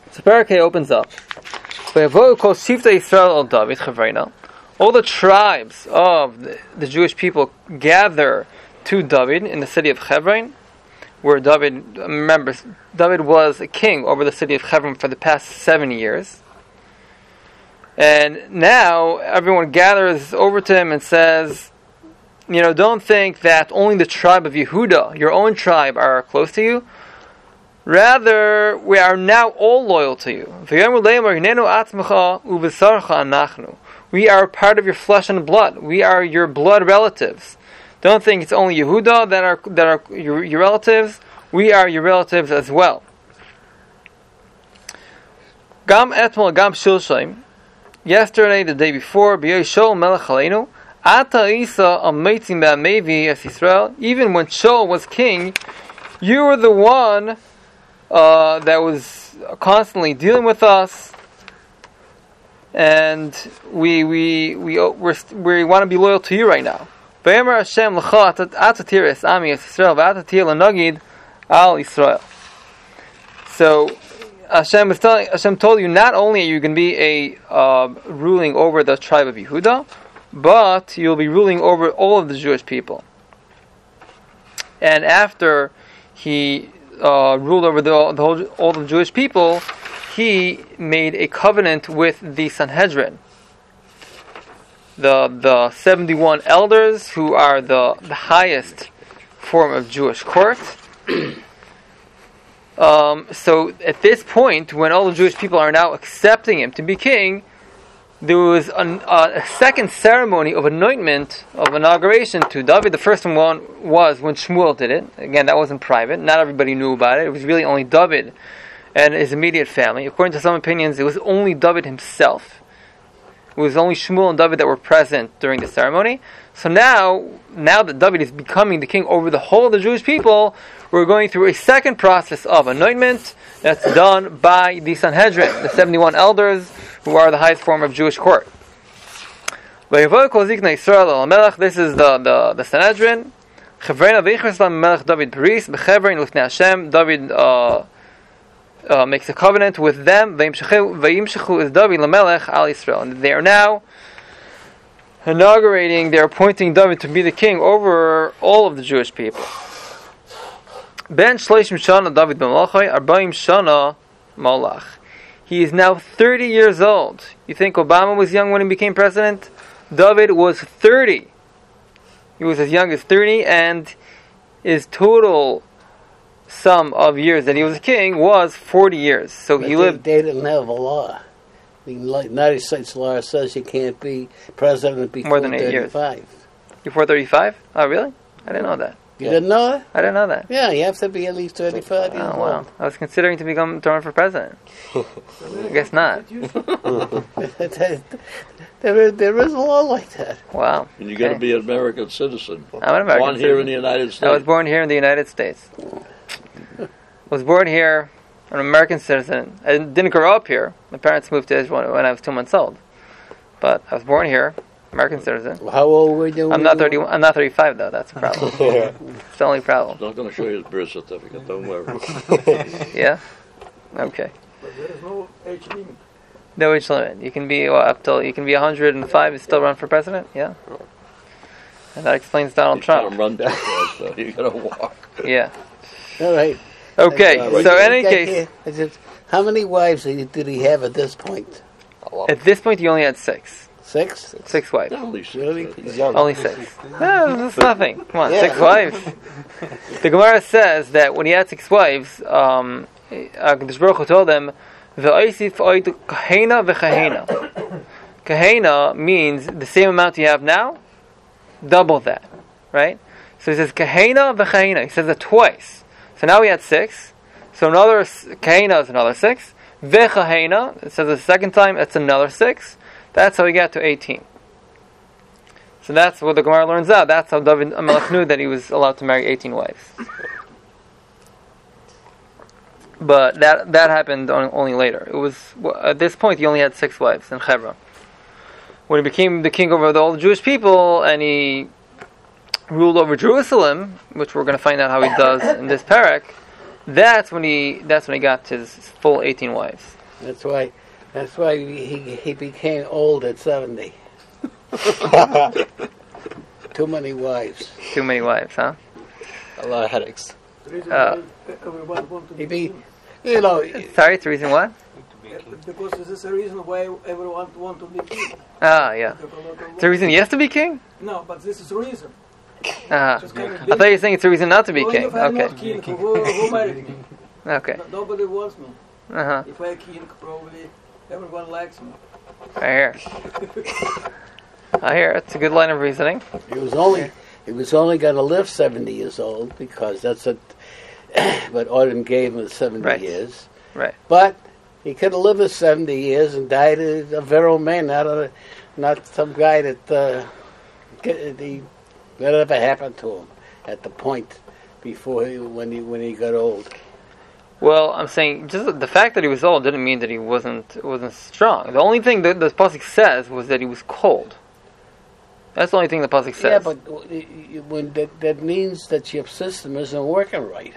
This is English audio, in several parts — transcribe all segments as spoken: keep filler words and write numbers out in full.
So Parakeh opens up. All the tribes of the, the Jewish people gather to David in the city of Hebron, where David, remember, David was a king over the city of Hebron for the past seven years. And now everyone gathers over to him and says, you know, don't think that only the tribe of Yehuda, your own tribe, are close to you. Rather, we are now all loyal to you. We are part of your flesh and blood. We are your blood relatives. Don't think it's only Yehuda that are that are your, your relatives. We are your relatives as well. Gam etmol gam shilshaim. Yesterday, the day before, b'yishol melech aleinu. Ata isa ametzim ba'mevi es Yisrael. Even when Shaul was king, you were the one uh, that was constantly dealing with us. And we we we we we want to be loyal to you right now. V'yemer Hashem l'cha atatir es ami es Yisrael v'atatir l'nagid al Yisrael. So Hashem was telling, Hashem told you not only are you going to be a uh, ruling over the tribe of Yehuda, but you'll be ruling over all of the Jewish people. And after he uh, ruled over the, the whole all the Jewish people, he made a covenant with the Sanhedrin, the the seventy-one elders, who are the, the highest form of Jewish court. um, so at this point, when all the Jewish people are now accepting him to be king, there was an, uh, a second ceremony of anointment, of inauguration to David. The first one was when Shmuel did it. Again, that wasn't private. Not everybody knew about it. It was really only David and his immediate family. According to some opinions, it was only David himself. It was only Shmuel and David that were present during the ceremony. So now, now that David is becoming the king over the whole of the Jewish people, we're going through a second process of anointment that's done by the Sanhedrin, the seventy-one elders, who are the highest form of Jewish court. This is the, the, the Sanhedrin. David uh, Uh, makes a covenant with them. And they are now inaugurating, they're appointing David to be the king over all of the Jewish people. Ben Shleishim Shana David ben Malachai Arbaim Shana Malach. He is now thirty years old. You think Obama was young when he became president? David was thirty. He was as young as thirty, and his total sum of years that he was a king was forty years. So but he they, lived. They didn't have a law. The United States law says you can't be president before more than eight thirty-five. Years. Before thirty-five? Oh, really? I didn't know that. You yeah. didn't know that? I didn't know that. Yeah, you have to be at least thirty-five years old. Oh, wow. I was considering to become to run for president. I guess not. there, is, there is a law like that. Wow. And you got to be an American citizen. I'm an American Born citizen. here in the United States. I was born here in the United States. I was born here, an American citizen. I didn't grow up here. My parents moved to Israel when I was two months old. But I was born here, American citizen. Well, how old were you? I'm not thirty. I'm not thirty-five though. That's a problem. It's the only problem. I'm not going to show you his birth certificate. Don't worry. Yeah. Okay. But there is no age limit. No age limit. You can be well, up till you can be one hundred five and still run for president. Yeah. And that explains Donald you Trump. You can't run that fast, so you got to walk. Yeah. All right. Okay. Uh, so in any case, just, how many wives did he have at this point? At this point, you only had six. Six? Six, six wives. Only six. Really? Only six. No, that's nothing. Come on, Yeah. six wives. The Gemara says that when he had six wives, um, Hakadosh Baruch Hu told them, "V'oisif oid kahena v'chahena." Kahena means the same amount you have now, double that, right? So he says kahena v'chahena. He says that twice. So now we had six. So another kahena is another six. V'chahena, it says the second time, it's another six. That's how we get to eighteen. So that's what the Gemara learns out. That's how David HaMelech knew that he was allowed to marry eighteen wives. But that that happened on, only later. It was at this point he only had six wives in Hebron. When he became the king over all the Jewish people and he ruled over Jerusalem, which we're going to find out how he does in this parak, that's when he that's when he got his full eighteen wives. That's why. That's why he he became old at seventy. Too many wives. Too many wives, huh? A lot of headaches. The reason Uh, why everyone want to He be be, you know, Sorry, it's the reason what? because this is the reason why everyone want to be king. Ah, yeah. Have a lot of It's the reason he has to be king? No, but this is the reason. Uh-huh. Just kind of I thought you were saying it's the reason not to be Well, king. if I'm Okay. not king, who, who married me? Okay. No- Nobody wants me. Uh-huh. If I'm king, probably everyone likes me. I hear. I hear. It's a good line of reasoning. he was only he was only going to live seventy years old because that's what what Odin gave him, seventy Right. years. Right. But he could have lived his seventy years and died a, a virile man, not a, not some guy that uh, get, he, whatever happened to him at the point before he, when he when he got old. Well, I'm saying just the fact that he was old didn't mean that he wasn't wasn't strong. The only thing that the pasuk says was that he was cold. That's the only thing the pasuk says. Yeah, but w- when that, that means that your system isn't working right.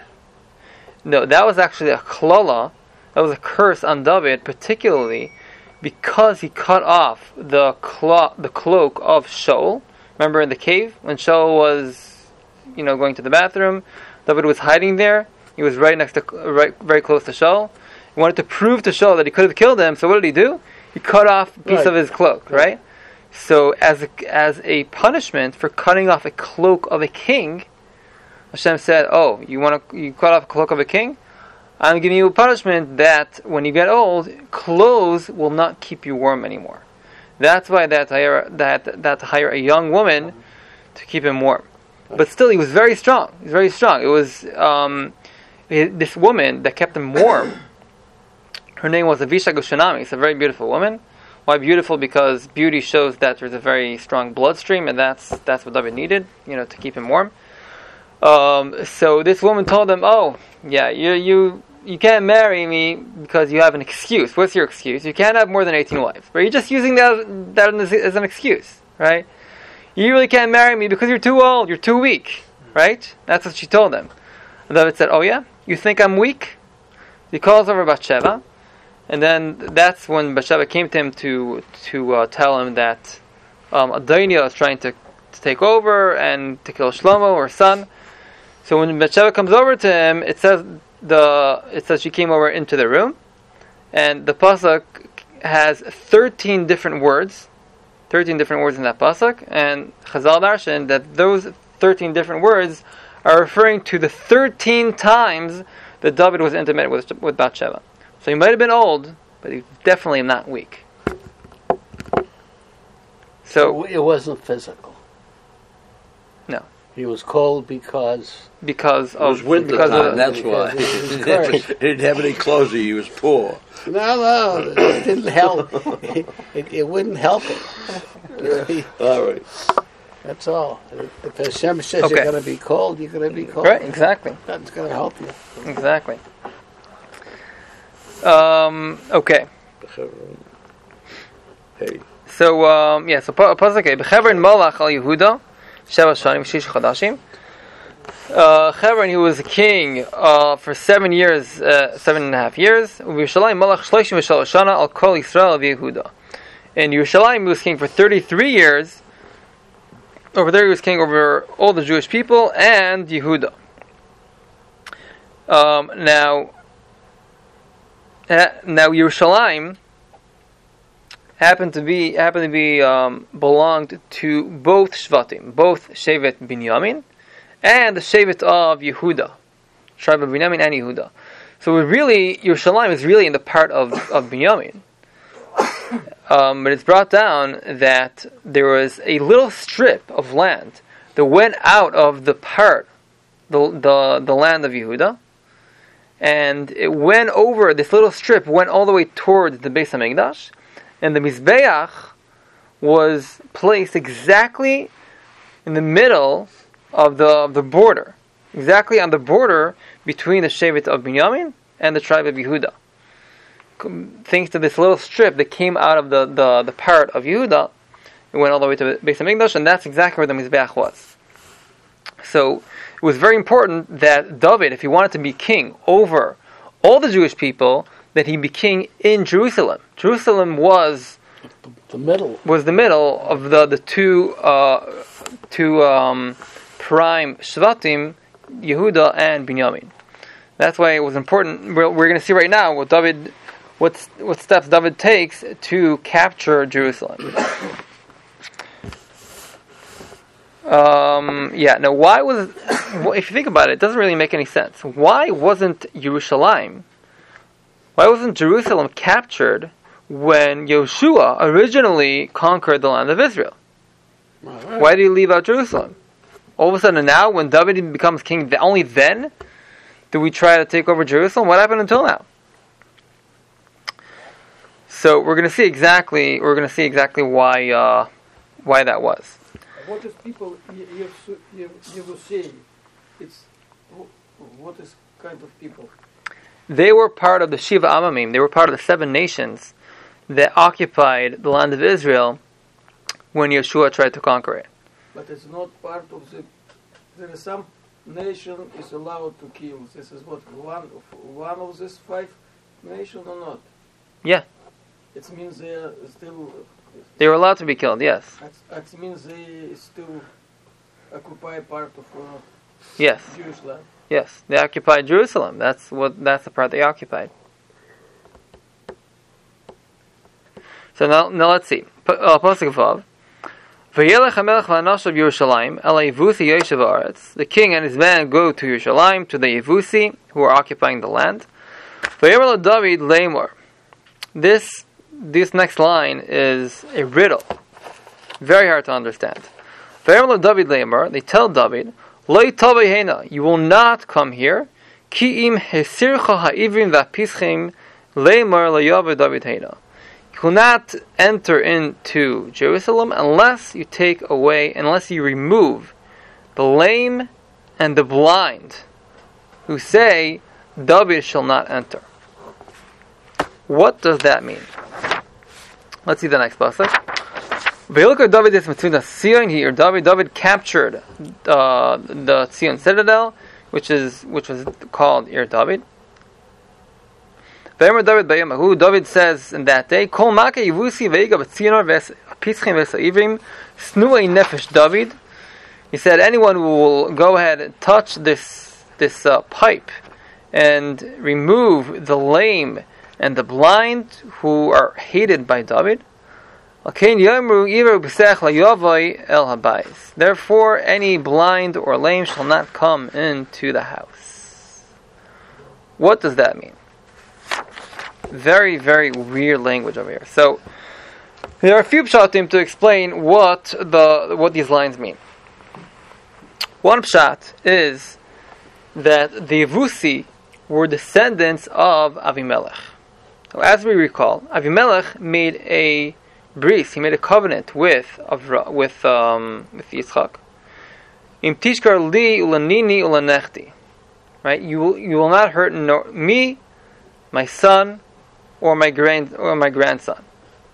No, that was actually a klala. That was a curse on David, particularly because he cut off the clo- the cloak of Shaul. Remember in the cave when Shaul was, you know, going to the bathroom, David was hiding there. He was right next to, right, very close to Shaul. He wanted to prove to Shaul that he could have killed him. So what did he do? He cut off a piece Right. of his cloak, right? Right. So as a, as a punishment for cutting off a cloak of a king, Hashem said, "Oh, you want to you cut off a cloak of a king? I'm giving you a punishment that when you get old, clothes will not keep you warm anymore. That's why they had to hire, that that to hire a young woman to keep him warm. But still, he was very strong. He was very strong. It was um, it, this woman that kept him warm. Her name was Avisha Goshanami. It's a very beautiful woman. Why beautiful? Because beauty shows that there's a very strong bloodstream, and that's that's what David needed, you know, to keep him warm. Um, so this woman told him, "Oh, yeah, you you you can't marry me because you have an excuse. What's your excuse? You can't have more than eighteen wives. But you're just using that that as, as an excuse, right? You really can't marry me because you're too old. You're too weak, right? That's what she told him." And David said, "Oh yeah, you think I'm weak?" He calls over Bathsheba, and then that's when Bathsheba came to him to to uh, tell him that um, Adoniah is trying to, to take over and to kill Shlomo, her son. So when Bathsheba comes over to him, it says the it says she came over into the room, and the pasuk has thirteen different words, thirteen different words in that pasuk, and Chazal darshan that those thirteen different words are referring to the thirteen times that David was intimate with with Bathsheba. So he might have been old, but he's definitely not weak. So It wasn't physical. No. He was cold because because It was of winter because time, of, that's why. because it was He didn't cursed. have- he didn't have any clothes, he was poor. no, no, it didn't help. It, it, it wouldn't help him. All right. That's all. If Hashem says Okay. you're going to be cold, you're going to be cold. right, exactly. That's going to help you. Exactly. Um, okay. Hey. So, um, yeah, so pa- pasuk okay. B'Chevron Malach al Yehuda, Sheva Shanim Shish Chadashim. Uh, Chevron, he was a king uh, for seven years, uh, seven and a half years. Yerushalayim Malach Shloshim V'Shalosh Shana al Kol Yisrael v'Yehuda. In Yerushalayim, he was king for thirty-three years. Over there, he was king over all the Jewish people and Yehuda. Um, now, uh, now Yerushalayim happened to be happened to be um, belonged to both Shvatim, both Shevet Binyamin and the Shevet of Yehuda, tribe of Binyamin and Yehuda. So it really, Yerushalayim is really in the part of of Binyamin. Um, but it's brought down that there was a little strip of land that went out of the part, the the, the land of Yehuda, and it went over, this little strip went all the way towards the Beis HaMikdash, and the Mizbeach was placed exactly in the middle of the of the border, exactly on the border between the Shevet of Binyamin and the tribe of Yehuda. Thanks to this little strip that came out of the, the, the part of Yehuda, it went all the way to Beis HaMikdash, and that's exactly where the Mizbeach was. So it was very important that David, if he wanted to be king over all the Jewish people, that he be king in Jerusalem. Jerusalem was The middle. was the middle of the the two uh, two um, prime Shvatim, Yehuda and Binyamin. That's why it was important. We're, we're going to see right now what David, what what steps David takes to capture Jerusalem. Um, yeah. Now, why was? Well, if you think about it, it doesn't really make any sense. Why wasn't Yerushalayim? Why wasn't Jerusalem captured when Yoshua originally conquered the land of Israel? Right. Why did he leave out Jerusalem? All of a sudden now, when David becomes king, only then do we try to take over Jerusalem? What happened until now? So we're going to see exactly we're going to see exactly why uh, why that was. What is people you, you, you, you will say? It's what is kind of people? They were part of the Shiva Amamim. They were part of the seven nations that occupied the land of Israel when Yeshua tried to conquer it. But it's not part of the. There is some nation is allowed to kill. This is what one of one of these five nations or not? Yeah. It means they are still. They were allowed to be killed, yes. It means they still occupy part of uh, Yes. Jewish land. Yes. They occupied Jerusalem. That's what that's the part they occupied. So now, now let's see. Uh, Pasuk Vav. V'yelech hamelech v'anashav Yerushalayim el Yevusi yoshev haaretz. The king and his men go to Yerushalayim, to the Yevusi, who are occupying the land. V'yomer lo David leimor. This this next line is a riddle, very hard to understand. V'yomer lo David leimor. They tell David, lo yitavei hena. You will not come here. Ki im hesircha ha'ivrim v'apischim leimor lo yaveh David hena. You will not enter into Jerusalem unless you take away, unless you remove the lame and the blind, who say, David shall not enter. What does that mean? Let's see the next pasuk. David is Mitzvah Sion here. David David captured uh, the Sion citadel, which is which was called Ir David. David David says in that day, Kol Maka Yevusi Veiga B'Tzion Pischim V'Sa'ivrim Snuei Nefesh David. He said, anyone who will go ahead and touch this this uh, pipe and remove the lame and the blind who are hated by David, therefore any blind or lame shall not come into the house. What does that mean? Very, very weird language over here. So there are a few pshatim to explain what the what these lines mean. One pshat is that the Yevusi were descendants of Avimelech. So as we recall, Avimelech made a bris, he made a covenant with Avra, with um, with Yitzchak. Im tishkar li ulanini ulanechti. Right? You will you will not hurt no, me, my son, or my grand or my grandson.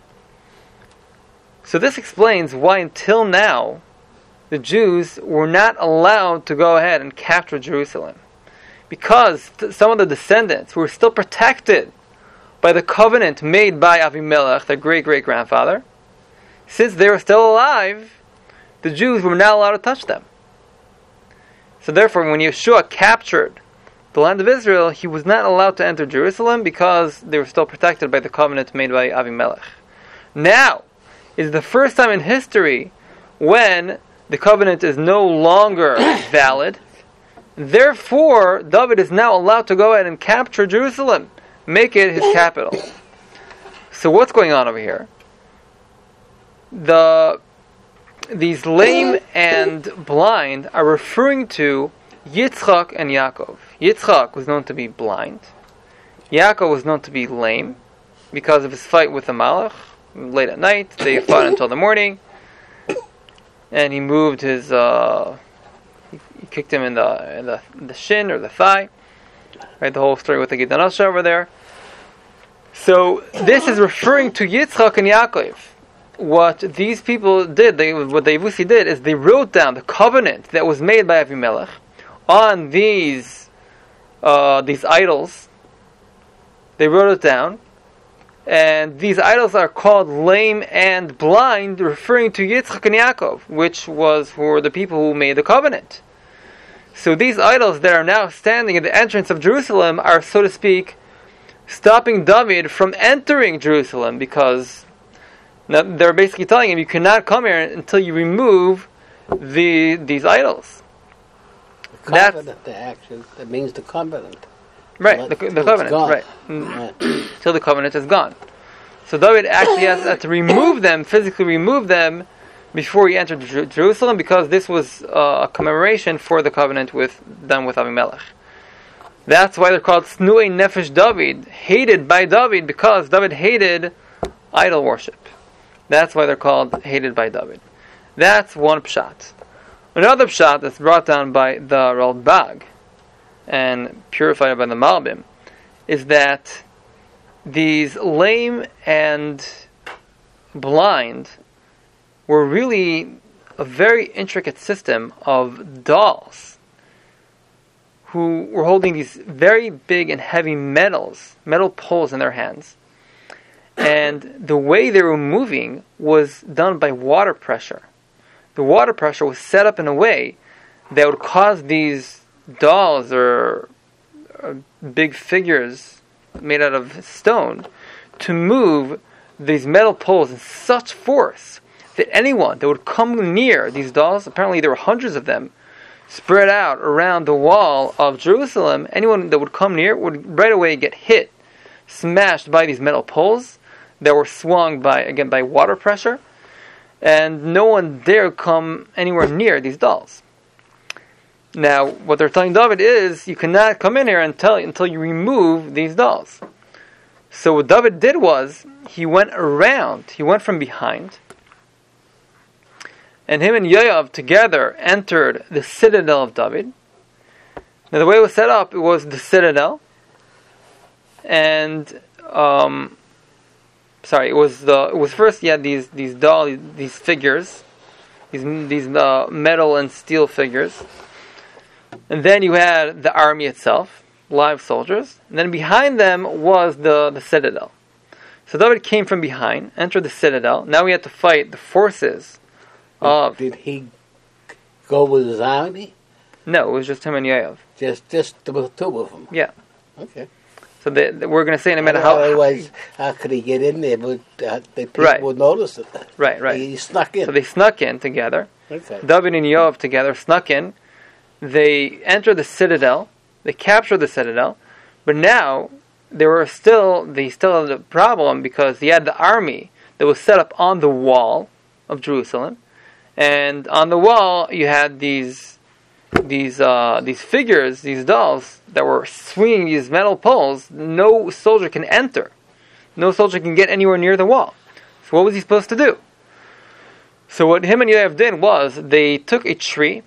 So this explains why until now the Jews were not allowed to go ahead and capture Jerusalem, because th- some of the descendants were still protected by the covenant made by Avimelech, their great great grandfather. Since they were still alive, the Jews were not allowed to touch them. So therefore, when Yeshua captured the land of Israel, he was not allowed to enter Jerusalem because they were still protected by the covenant made by Avimelech. Now is the first time in history when the covenant is no longer valid. Therefore, David is now allowed to go ahead and capture Jerusalem, make it his capital. So what's going on over here? The these lame and blind are referring to Yitzchak and Yaakov. Yitzchak was known to be blind. Yaakov was known to be lame because of his fight with the Malach. Late at night, they fought until the morning, and he moved his. Uh, he, he kicked him in the in the the shin or the thigh. Right, the whole story with the Gidanasha over there. So this is referring to Yitzchak and Yaakov. What these people did, they, what the Yevusi did, is they wrote down the covenant that was made by Avimelech on these uh, these idols, They wrote it down. And these idols are called lame and blind, referring to Yitzchak and Yaakov, which was for the people who made the covenant. So these idols that are now standing at the entrance of Jerusalem are, so to speak, stopping David from entering Jerusalem, because they're basically telling him, you cannot come here until you remove the these idols. The covenant, the action, that means the covenant. Right, the, the covenant, right. Till the covenant is gone. So David actually has, has to remove them, physically remove them, before he entered Jer- Jerusalem, because this was uh, a commemoration for the covenant with done with Avimelech. That's why they're called Snuei Nefesh David, hated by David, because David hated idol worship. That's why they're called hated by David. That's one pshat. Another pshat that's brought down by the Ralbag and purified by the Malbim is that these lame and blind were really a very intricate system of dolls who were holding these very big and heavy metals, metal poles in their hands. And the way they were moving was done by water pressure. The water pressure was set up in a way that would cause these dolls or, or big figures made out of stone to move these metal poles in such force that anyone that would come near these dolls, apparently there were hundreds of them, spread out around the wall of Jerusalem, anyone that would come near would right away get hit, smashed by these metal poles that were swung by, again, by water pressure, and no one dare come anywhere near these dolls. Now, what they're telling David is, you cannot come in here until, until you remove these dolls. So what David did was, he went around, he went from behind, and him and Yoav together entered the citadel of David. Now the way it was set up, it was the citadel, and um, sorry, it was the it was first you had these these doll these figures, these these uh, metal and steel figures, and then you had the army itself, live soldiers, and then behind them was the the citadel. So David came from behind, entered the citadel. Now we had to fight the forces of. Did he go with his army? No, it was just him and Yoav. Just just the two of them. Yeah. Okay. So they, they, we're going to say in a minute how. Otherwise, how could he get in there? But uh, the people Right. would notice it. Right, right. He snuck in. So they snuck in together. Okay. David and Yoav together snuck in. They entered the citadel. They captured the citadel. But now they were still they still had a problem because he had the army that was set up on the wall of Jerusalem, and on the wall you had these these uh, these figures, these dolls that were swinging these metal poles. No soldier can enter. No soldier can get anywhere near the wall. So what was he supposed to do? So what him and Yoav did was they took a tree.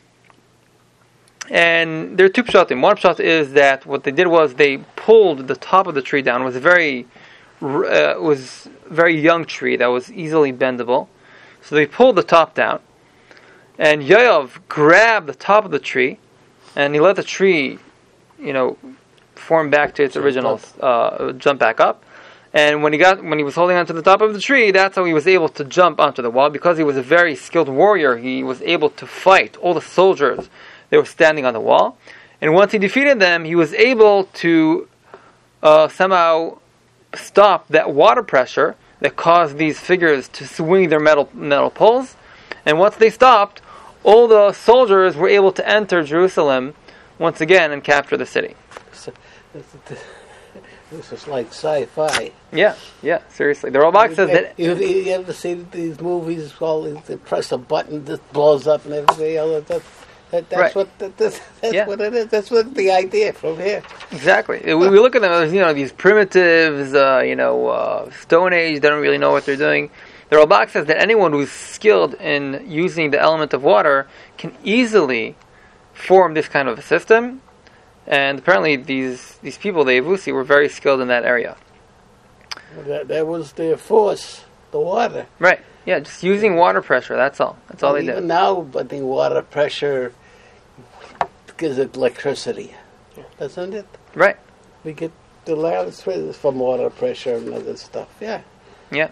And there are two pshatim. One pshat is that what they did was they pulled the top of the tree down. It was a very, uh, was a very young tree that was easily bendable. So they pulled the top down, and Yoav grabbed the top of the tree, and he let the tree, you know, form back to its Jump original, uh, jump back up. And when he got, when he was holding onto the top of the tree, that's how he was able to jump onto the wall. Because he was a very skilled warrior, he was able to fight all the soldiers. They were standing on the wall, and once he defeated them, he was able to uh, somehow stop that water pressure that caused these figures to swing their metal metal poles. And once they stopped, all the soldiers were able to enter Jerusalem once again and capture the city. So, this is like sci-fi. Yeah, yeah, seriously. The Ralbag says that. You, you ever see these movies? All they press a button, this blows up, and everything else. That, that, that's Right. what that, that's, that's Yeah. what it is. That's what the idea from here. Exactly. We, we look at them as, you know, these primitives, uh, you know, uh, Stone Age, they don't really know what they're doing. The Ralbag says that anyone who's skilled in using the element of water can easily form this kind of a system, and apparently these these people, the Yevusi, were very skilled in that area. That, that was their force, the water. Right. Yeah, just using water pressure, that's all. That's all they Even did. now, I think water pressure gives it electricity, doesn't it? Right. We get the land is from water pressure and other stuff. Yeah. Yeah.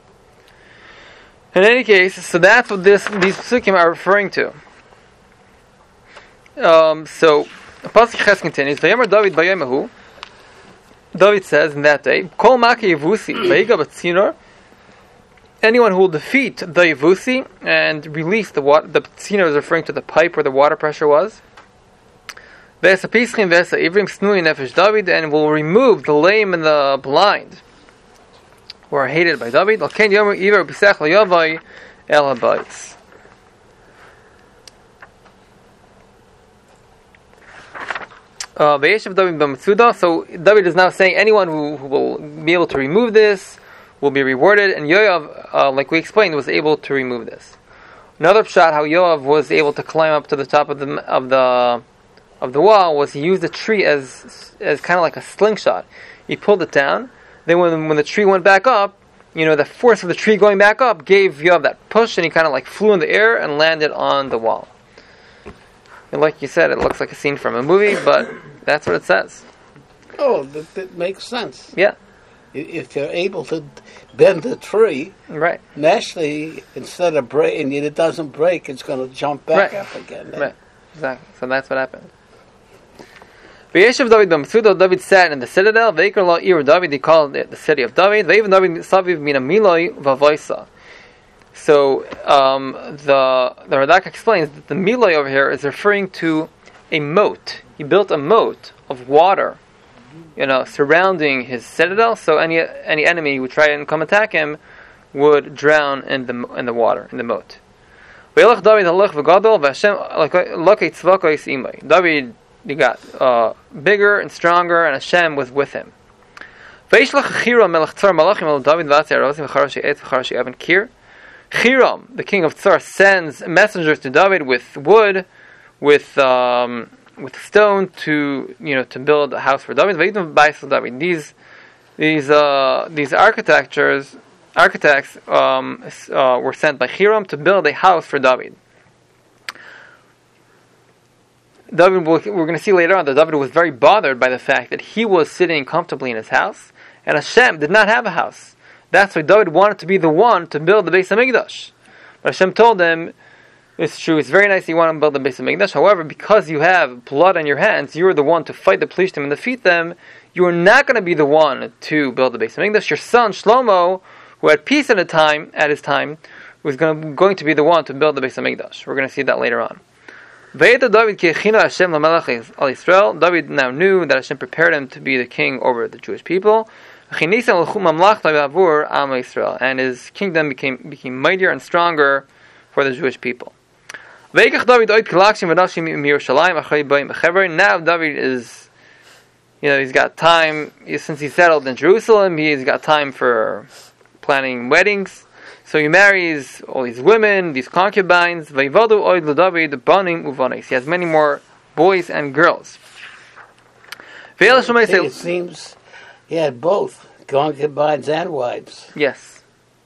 In any case, so that's what this these psukim are referring to. Um, so, Pasuk Ches continues. Vayomer David Bayomahu. David says in that day, Kol Maki Yevusi Vayiga Batzinor. Anyone who will defeat the Yevusi and release the water, the Tzino is referring to the pipe where the water pressure was. Vesa Pischim Vesa Ivrim Snui Nefesh David, and will remove the lame and the blind who are hated by David. Alken Yomer Iver Bisech Layavai El Habayis. Uh, Vayeshev David B'Metzuda. So David is now saying anyone who, who will be able to remove this will be rewarded, and Yoav, uh, like we explained, was able to remove this. Another pshat how Yoav was able to climb up to the top of the of the of the wall was he used the tree as as kind of like a slingshot. He pulled it down. Then when when the tree went back up, you know, the force of the tree going back up gave Yoav that push, and he kind of like flew in the air and landed on the wall. And like you said, it looks like a scene from a movie, but that's what it says. Oh, that, that makes sense. Yeah. If you're able to bend the tree, Right. naturally, instead of breaking, it doesn't break, it's going to jump back Right. up again. Right. Exactly. So that's what happened. V'yeshev David b'Metzuda. David sat in the citadel. V'ikar lo ir David. He called it the city of David. V'even David saviv mina miloi v'avoisa. So um, the the Radak explains that the miloi over here is referring to a moat. He built a moat of water, you know, surrounding his citadel. So any any enemy who would try and come attack him would drown in the in the water in the moat. David David he got uh, bigger and stronger, and Hashem was with him. Hiram, the king of Tsar, sends messengers to David with wood, with um, with stone to you know to build a house for David. These these uh, these architectures architects um, uh, were sent by Hiram to build a house for David. David, we're going to see later on that David was very bothered by the fact that he was sitting comfortably in his house, and Hashem did not have a house. That's why David wanted to be the one to build the Beis HaMikdash. But Hashem told him, it's true, it's very nice you want to build the Beis HaMikdash. However, because you have blood on your hands, you are the one to fight the Plishtim and defeat them. You are not going to be the one to build the Beis HaMikdash. Your son Shlomo, who had peace at a time, at his time, was going, going to be the one to build the Beis HaMikdash. We're going to see that later on. David now knew that Hashem prepared him to be the king over the Jewish people. And his kingdom became became mightier and stronger for the Jewish people. Now David is, you know, he's got time, since he settled in Jerusalem, he's got time for planning weddings. So he marries all these women, these concubines. He has many more boys and girls. It seems he had both concubines and wives. Yes.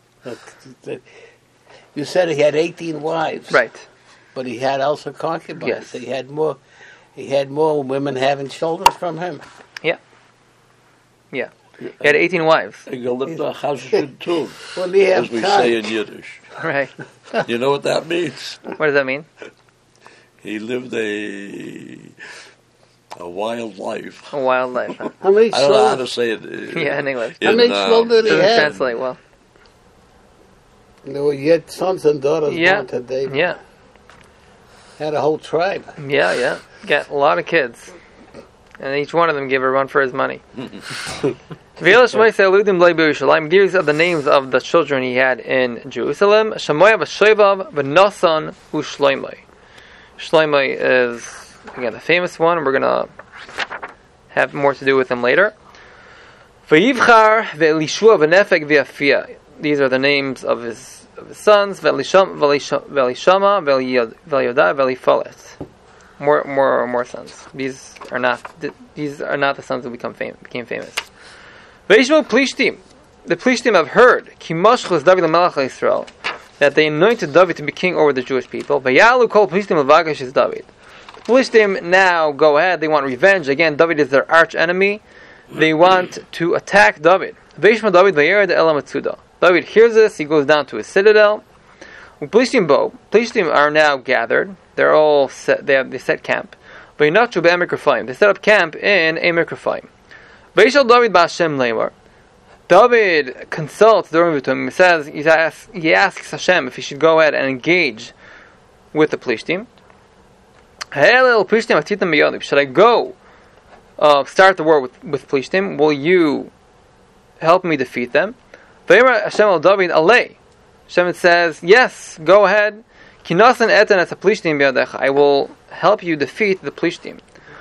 You said he had eighteen wives, right? But he had also concubines. Yes. He had more. He had more women having children from him. Yeah. Yeah. He had eighteen wives. too, Well, he as have we time. say in Yiddish. Right. You know what that means? What does that mean? He lived a a wild life. A wild life. Huh? How many I don't know how children? to say it. uh, Yeah, in English. How many uh, children did he Doesn't have? translate well. There were yet sons and daughters Yeah. born to David. Yeah. Had a whole tribe. Yeah, yeah. Got a lot of kids. And each one of them gave a run for his money. These are the names of the children he had in Jerusalem. Shemoya v'Shovav v'Nasan u'Shloimei. Shloimei is, again, the famous one. We're going to have more to do with him later. V'Yivchar v'Elishua v'Nefek v'Afia. These are the names of his, of his sons. V'Elishama v'Elyoda v'Eliphalet. More, more, more sons. These are not. These are not the sons who become fam- became famous. Veishmo Plishtim. The Plishtim have heard Kimashchus David LaMelech Yisrael, that they anointed David to be king over the Jewish people. Vayalu Kol Plishtim Levagash is David. The Plishtim now go ahead. They want revenge. Again, David is their arch enemy. they want to attack David. Veishma David vayered elam atzuda. David hears this, he goes down to his citadel. Plishtim bo, Plishtim are now gathered. They're all set, they have they set camp. Vayinachu be'emek Rephaim. They set up camp in Emek Rephaim. Veishal David ba'Hashem leimar. David consults the Urim V'Tumim. He says, he asks, he asks Hashem if he should go ahead and engage with the Plishtim. Should I go uh, start the war with, with Plishtim? Will you help me defeat them? Hashem al David alei. Hashem says, yes, go ahead. I will help you defeat the Plishtim.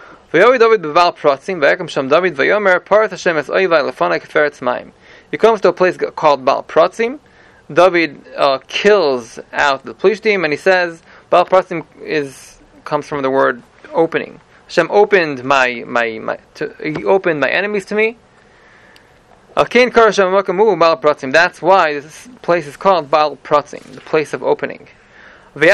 He comes to a place called Baal Pratzim. David uh, kills out the Plishtim, and he says, Baal Pratzim is comes from the word opening. Hashem opened my my, my to, he opened my enemies to me. That's why this place is called Baal Pratzim, the place of opening. They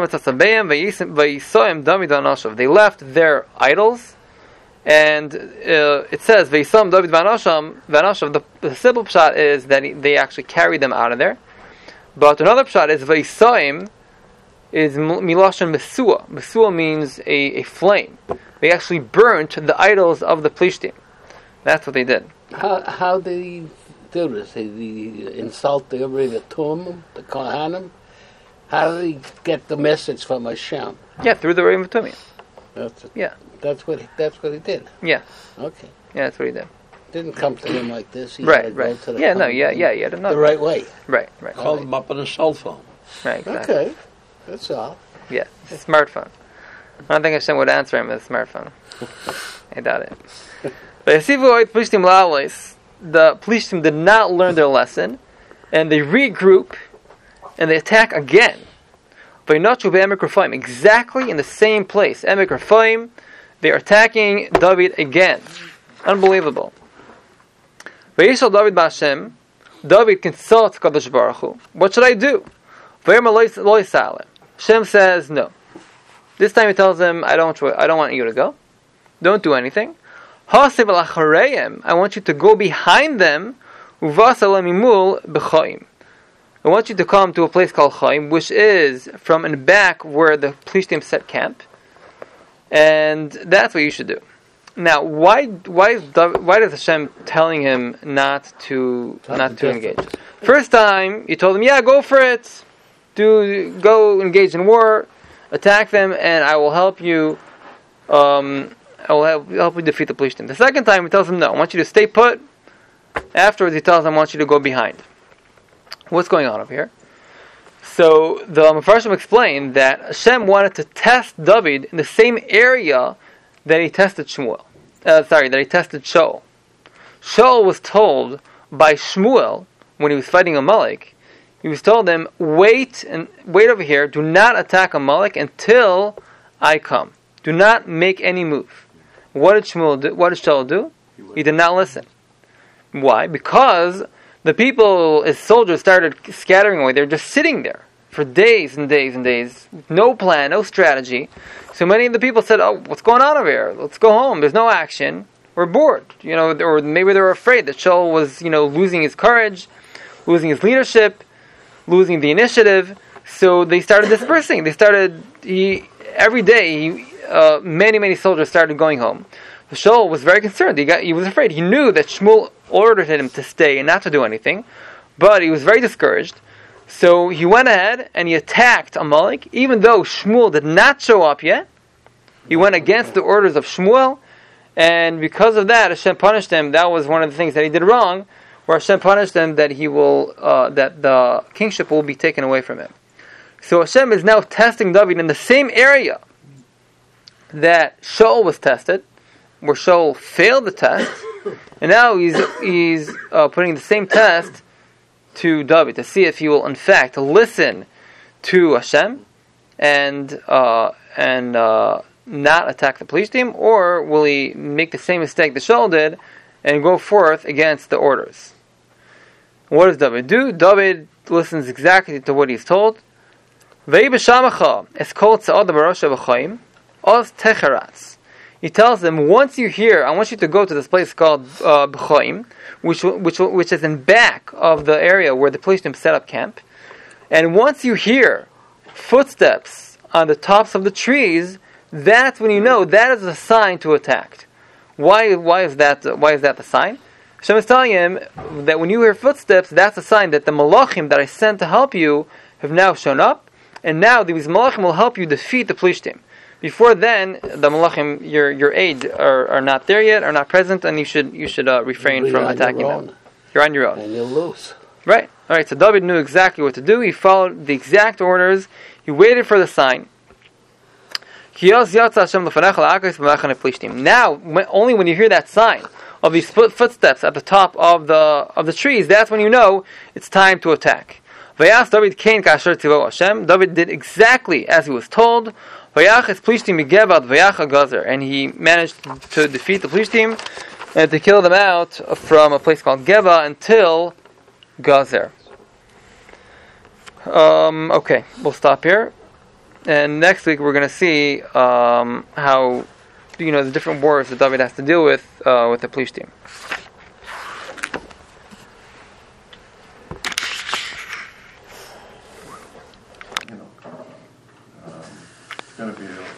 left their idols, and uh, it says Veisam David Vanasham. Vanasham. The, the simple pshat is that he, they actually carried them out of there. But another pshat is Veisaim is Milashon Mesua. Mesua means a, a flame. They actually burnt the idols of the Plishtim. That's what they did. How how did he do this? Did he insult the Urim V'Tumim, the Kohanim? How did he get the message from Hashem? Yeah, through the Urim V'Tumim. That's it. Yeah. That's what he, that's what he did. Yeah. Okay. Yeah, that's what he did. Didn't come to him like this. He Right, had to go right. to the Yeah, no, yeah, yeah, yeah. No, the right way. Right, right. Called him up on a cell phone. Right, exactly. Okay, that's all. Yeah, it's a smartphone. I don't think Hashem would answer him with a smartphone. I doubt it. But the Plishtim did not learn their lesson, and they regroup, and they attack again. Exactly in the same place. Emek Rephaim, they are attacking David again. Unbelievable. Vayishal David b'Hashem. David consults Kadosh Baruch Hu. What should I do? Hashem says no. This time he tells him, I don't I don't want you to go. Don't do anything. I want you to go behind them. I want you to come to a place called Chaim, which is from in back where the Plishtim set camp. And that's what you should do. Now, why why is why is Hashem telling him not to not, not to engage? First time he told him, yeah, go for it. Do go engage in war, attack them, and I will help you. Um, I will help, help you defeat the Plishtim. The second time he tells him, no, I want you to stay put. Afterwards he tells him, I want you to go behind. What's going on over here? So the Mefarshim explained that Hashem wanted to test David in the same area that he tested Shmuel. Uh, sorry, that he tested Shaul. Shaul was told by Shmuel when he was fighting Amalek. He was told him, wait and wait over here. Do not attack Amalek until I come. Do not make any move. What did Shmuel do? What did Shaul do? He did not listen. Why? Because the people, his soldiers, started scattering away. They're just sitting there for days and days and days. No plan, no strategy. So many of the people said, oh, what's going on over here? Let's go home. There's no action. We're bored. You know, or maybe they were afraid that Shaul was, you know, losing his courage, losing his leadership, losing the initiative. So they started dispersing. They started, he, every day, he, uh, many, many soldiers started going home. So Shaul was very concerned. He got, he was afraid. He knew that Shmuel ordered him to stay and not to do anything, but he was very discouraged. So he went ahead and he attacked Amalek, even though Shmuel did not show up yet. He went against the orders of Shmuel, and because of that, Hashem punished him. That was one of the things that he did wrong, where Hashem punished him that he will, uh, that the kingship will be taken away from him. So Hashem is now testing David in the same area that Shaul was tested, where Shaul failed the test, and now he's he's uh, putting the same test to David to see if he will in fact listen to Hashem and uh, and uh, not attack the Plishtim, or will he make the same mistake that Shaul did and go forth against the orders? What does David do? David listens exactly to what he's told. he tells them, once you're here, I want you to go to this place called uh, B'choim, which which which is in back of the area where the Plishtim set up camp. And once you hear footsteps on the tops of the trees, that's when you know that is a sign to attack. Why why is that why is that the sign? Hashem is telling him that when you hear footsteps, that's a sign that the malachim that I sent to help you have now shown up, and now these malachim will help you defeat the Plishtim. Before then, the malachim, your your aid are, are not there yet, are not present, and you should you should uh, refrain from attacking them. You're on your own, and you'll lose. Right. All right. So David knew exactly what to do. He followed the exact orders. He waited for the sign. Now, when, only when you hear that sign of these foot, footsteps at the top of the of the trees, that's when you know it's time to attack. David did exactly as he was told. And he managed to defeat the Plishtim and to kill them out from a place called Geba until Gazer. Um, okay, we'll stop here. And next week we're going to see um, how, you know, the different wars that David has to deal with uh, with the Plishtim. You know, um, it's going to be